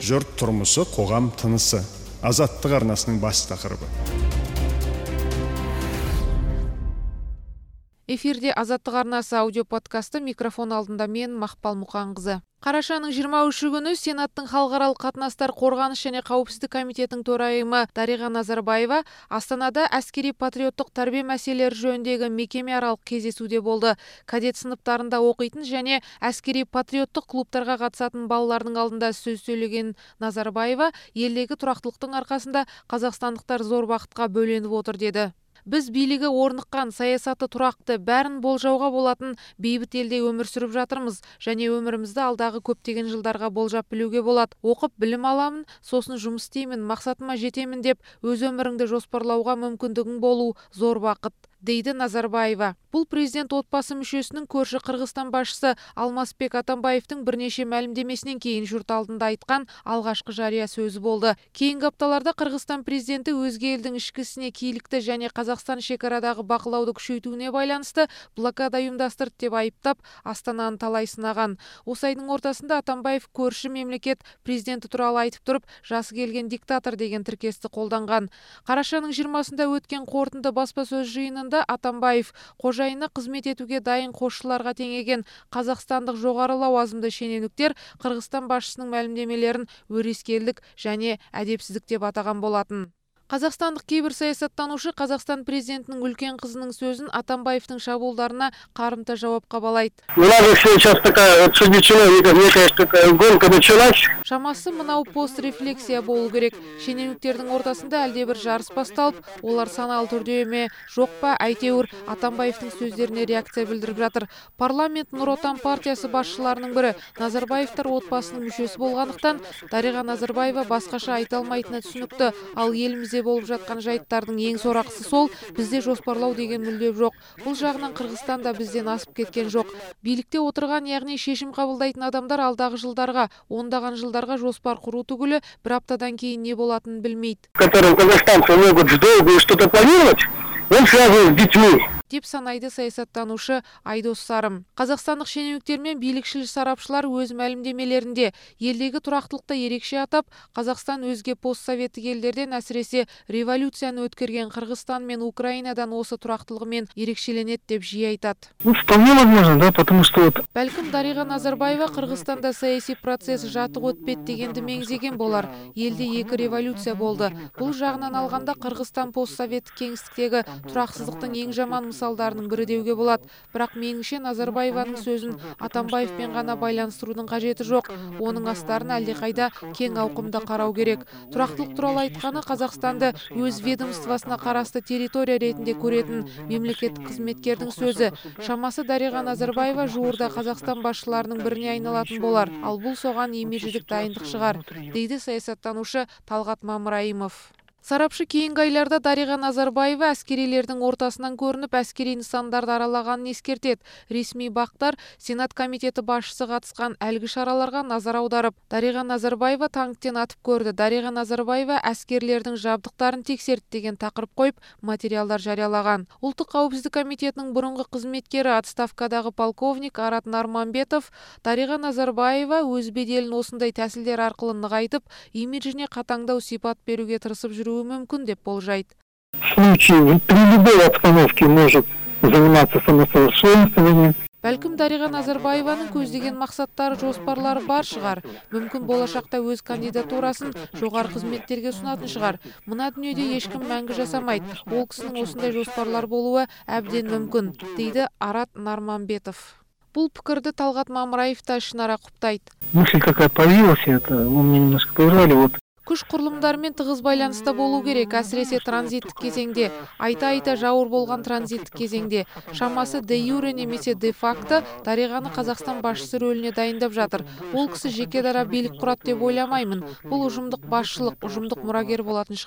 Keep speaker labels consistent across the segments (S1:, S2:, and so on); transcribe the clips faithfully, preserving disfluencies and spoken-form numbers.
S1: жұрт тұрмысы, қоғам тынысы. Азаттық арнасының бас тақырыбы.
S2: Эфирде Азаттық арнасы аудиоподкасты, микрофон алдында мен Мақпал Мұқанқызы. Қарашаның жиырма үші күні Сенаттың халықаралық қатынастар, қорғаныс және қауіпсіздік комитетінің төрайымы Дариға Назарбаева Астанада әскери патриоттық тәрбие мәселелері жөніндегі мекемеаралық кездесуде болды. Кадет сыныптарында оқитын және әскери патриоттық клубтарға қатысатын балалардың алдында сөз сөйлеген Назарбаева, елдегі тұрақтылықтың арқасында қазақстандықтар зор бақытқа бөленіп отыр деді. Біз билігі орныққан, саясаты тұрақты, бәрін болжауға болатын бейбіт елде өмір сүріп жатырмыз және өмірімізді алдағы көптеген жылдарға болжап білуге болады. Оқып білім аламын, сосын жұмыс істеймін, мақсатыма жетемін деп өз өміріңді жоспарлауға мүмкіндігің болу зор бақыт, дейді Назарбаева. Бұл президент отбасы мүшесінің көрші Қырғызстан басшысы Алмазбек Атамбаевтың бірнеше мәлімдемесінен кейін жұрт алдында айтқан алғашқы жария сөзі болды. Кейінгі апталарда Қырғызстан президенті өзге елдің ішкісіне килікті және Қазақстан шекарадағы бақылауды күшейтуіне байланысты блокада ұйымдастырды деп айыптап, Астананы талай сынаған. Осы айдың ортасында Атамбаев көрші мемлекет президенті туралы айтып тұрып, жасы келген диктатор деген тіркесті қолданған. Қарашаның жиырмасында өткен қорытынды баспасөз жиынында Атамбаев қожайыны қызмет етуге дайын қосшыларға теңеген қазақстандық жоғары лауазымды шенеуніктер Қырғызстан басшысының мәлімдемелерін өрескелдік және әдепсіздік деп атаған болатын. Қазақстандық кейбір саясаттанушы Қазақстан президентінің үлкен қызының сөзін Атамбаевтың шабуылдарына қарымта жауапқа балайды. Шамасы мынау пост-рефлексия болу керек. Шенеуніктердің ортасында әлде бір жарыс басталып, олар саналы түрде ме, жоқ па, әйтеуір Атамбаевтың сөздеріне реакция білдіріп жатыр. Парламент Нұр Отан партиясы басшыларының бірі Назарбаевтар отбасының мүшесі болғандықтан Дариға Назарбаева басқаша айта алмайтыны түсінікті. Ал елімізде болып жатқан жайттардың ең сорақысы сол, бізде жоспарлау деген мүлде жоқ. Бұл жағынан Қырғызстан да бізден асып кеткен жоқ. Билікте отырған, яғни шешім қабылдайтын адамдар алдағы жылдарға, ондаған жылдарға жоспар құру түгілі бір аптадан кейін не болатынын білмейді. Деп санайды саясаттанушы Айдос Сарым. Қазақстандық шенеуніктер мен билікшіл сарапшылар өз мәлімдемелерінде елдегі тұрақтылықты ерекше атап, Қазақстан өзге постсоветтік елдерден, әсіресе революцияны өткерген Қырғызстан мен Украинадан осы тұрақтылығымен ерекшеленеді деп жиі айтады. Бәлкім Дариға Назарбаева Қырғызстанда саяси процесс жатық өтпеді дегенді меңзеген болар. Елде екі революция болды. Бұл жағынан алғанда Қырғызстан постсоветтік кеңістіктегі тұрақсыздықтың ең жаман мысалдарының бірі деуге болады. Бірақ меніңше Назарбаеваның сөзін Атамбаевпен ғана байланыстырудың қажеті жоқ. Оның астарын әлдеқайда кең ауқымда қарау керек. Тұрақтылық туралы айтқаны Қазақстанды өз ведомствосына қарасты территория ретінде көретін мемлекеттік қызметкердің сөзі. Шамасы Дариға Назарбаева жуырда Қазақстан басшыларының біріне айналатын болар. Ал бұл соған имидждік дайындық шығар, дейді саясаттанушы Талғат Мамраимов. Сарапшы кейінгі айларда Дариға Назарбаева әскерилердің ортасынан көрініп, әскери нысандарды аралағанын ескертеді. Ресми бақтар Сенат комитеті басшысы қатысқан әлгі шараларға назар аударып, Дариға Назарбаева танктен атып көрді. Дариға Назарбаева әскерлердің жабдықтарын тексерді деген тақырып қойып, материалдар жариялаған. Ұлттық қауіпсіздік комитетінің бұрынғы қызметкері, отставкадағы полковник Арат Нарманбетов Дариға Назарбаева өз беделін осындай тәсілдер арқылы нығайтып, имиджіне қатаңдау сипат беруге тырысып жүру мүмкін деп болжайды. Бәлкім Дариға Назарбаеваның көздеген мақсаттары, жоспарлары бар шығар. Мүмкін болашақта өз кандидатурасын жоғары қызметтерге сұнатын шығар. Мына дүниеде ешкім мәңгі жасамайды. Ол кісінің осындай жоспарлар болуы әбден мүмкін, дейді Арат Нарманбетов. Бұл пікірді Талғат Мамраев та ішінара құптайды. Күш құрылымдарымен тығыз байланыста болу керек, әсіресе транзиттік кезеңде. Айта-айта жауыр болған транзиттік кезеңде. Шамасы де юре немесе де факто Дариғаны Қазақстан басшысы рөліне дайындап жатыр. Ол кісі жеке дара билік құрат деп ойламаймын. Бұл ұжымдық басшылық, ұжымдық мұрагер болатын шығар.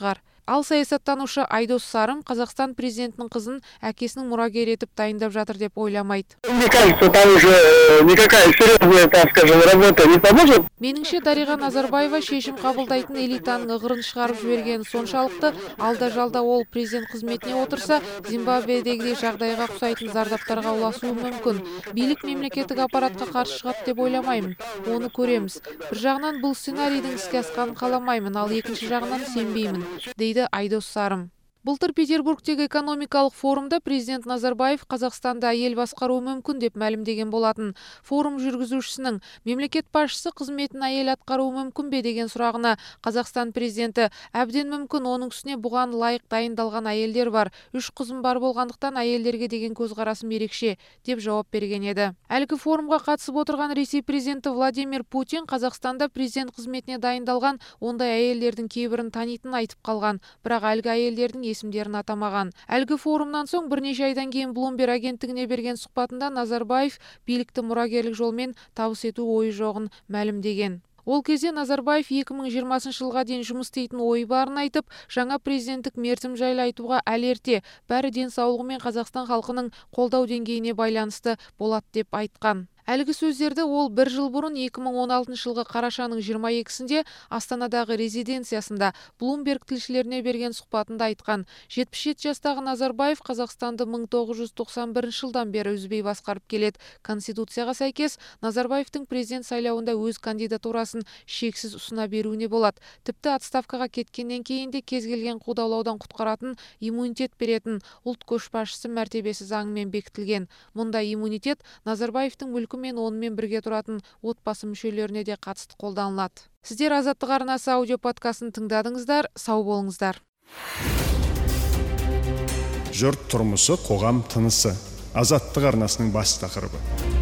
S2: Ал саясаттанушы Айдос Сарым Қазақстан президентінің қызын әкесінің мұрагері етіп дайындап жатыр деп ойламайды.
S3: Мне кажется, там уже никакая серьезная, так скажем, работа не поможет.
S2: Меніңше Дариға Назарбаева шешім қабылдайтын элитаның ығырын шығарып жібергені соншалықты, алда-жалда ол президент қызметіне отырса, Зимбабведегідей жағдайға ұқсайтын зардаптарға ұласуы мүмкін. Билік мемлекеттік аппаратқа қарсы шығады деп ойламаймын. Оны көреміз. Бір жағынан бұл сценарийдің іске асқанын қаламаймын, ал екінші жағынан сенбеймін, дейді Айдос Сарым. Былтыр Петербургтегі экономикалық форумда президент Назарбаев Қазақстанда әйел басқаруы мүмкін деп мәлімдеген болатын. Форум жүргізушісінің мемлекет басшысы қызметін әйел атқаруы мүмкін бе деген сұрағына Қазақстан президенті әбден мүмкін, оның үстіне бұған лайық дайындалған әйелдер бар. Үш қызым бар болғандықтан әйелдерге деген көзқарасым ерекше деп жауап берген еді. Әлгі форумға қатысып отырған Ресей президенті Владимир Путин Қазақстанда президент қызметіне дайындалған ондай әйелдердің кейбірін танитынын айтып қалған, бірақ әлгі әйелдердің есімдерін атамаған. Әлгі форумнан соң бірнеше айдан кейін Bloomberg агенттігіне берген сұхбатында Назарбаев билікті мұрагерлік жолмен табыс ету ойы жоғын мәлімдеген. Ол кезде Назарбаев екі мың жиырмасыншы жылға дейін жұмыс істейтін ойы барын айтып, жаңа президенттік мерзім жайлы айтуға әлі ерте, бәрі денсаулығы мен Қазақстан халқының қолдау деңгейіне байланысты болады деп айтқан. Әлгі сөздерді ол бір жыл бұрын екі мың он алтыншы жылғы қарашаның жиырма екісінде Астанадағы резиденциясында Bloomberg тілшілеріне берген сұхбатында айтқан. жетпіс жеті жастағы Назарбаев Қазақстанды мың тоғыз жүз тоқсан бірінші жылдан бері үзбей басқарып келеді. Конституцияға сәйкес Назарбаевтың президент сайлауында өз кандидатурасын шексіз ұсына беруіне болады. Тіпті отставкаға кеткеннен кейін де кез келген қудалаудан құтқаратын иммунитет беретін ұлт көшбасшысы мәртебесі заңмен бекітілген. Мұндай иммунитет Назарбаевтың мүлкі мен онымен бірге тұратын отбасы мүшелеріне де қатысты қолданылады. Сіздер Азаттық арнасы аудио подкастын тыңдадыңыздар, сау болыңыздар.
S1: Жұрт тұрмысы, қоғам тынысы. Азаттық арнасының бас тақырыбы.